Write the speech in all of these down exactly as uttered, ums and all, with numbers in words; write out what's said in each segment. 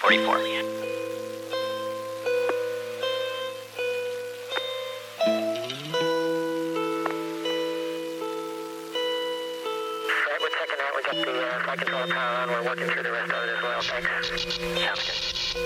forty-four. We're checking out. We got the uh, flight controller power on. We're working through the rest of it as well. Thanks. Sounds good.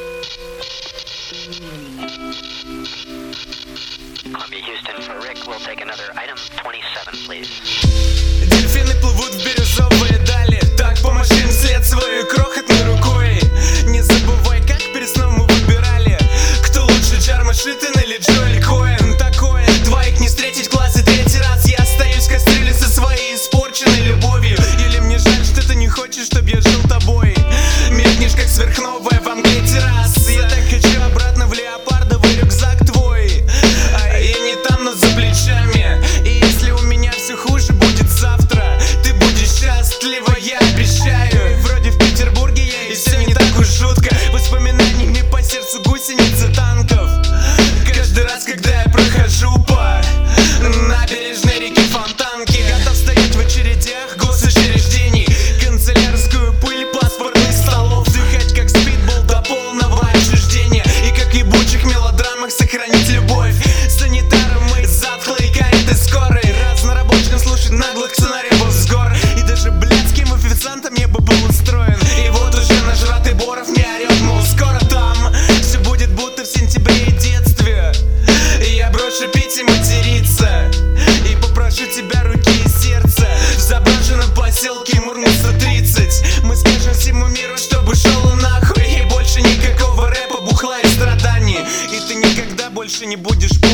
Columbia Houston for Rick. We'll take another item twenty-seven, please. Дельфины плывут в бирюзовые дали. Так помаши им след своей крохотной рукой. Не забывай, как перед сном мы выбирали, кто лучше, Джарма Шиттен или Джоэль Коэн. Такое двоих не встретить в классе третий раз. Я остаюсь в кастрюле со своей испорченной любовью. Или мне жаль, что ты не хочешь, чтоб я жил тобой. Меркнешь, как сверхновая во мгле террас. Я так хочу обратно в леопардовый рюкзак твой. А я не там, но за плечами. И если у меня все хуже будет завтра, ты будешь счастлива, я обещаю. Вроде в Петербурге я, и все не так уж жутко. Воспоминаниями по сердцу гусеницы танков. Каждый раз, когда я прохожу по набережной реки Фонтанки, готов стоять в очередях госучреждений, канцелярскую пыль паспортных столов, вдыхать как спидбол до полного отчуждения, и как в ебучих мелодрамах сохранить любовь. Санитаром мы затхлые кареты скорой, разнорабочим слушать наглых сценариев с гор. И даже блядским официантом я бы был устроен. И вот уже нажратый Боров не орёт, мол, скоро там все будет будто в сентябре и детстве. И я брошу пить и материться, и попрошу тебя руки и сердца в заброшенном поселке Мурманска тридцать. Мы скажем всему миру, чтобы шел нахуй, и больше никакого рэпа, бухла и страданий. И ты никогда больше не будешь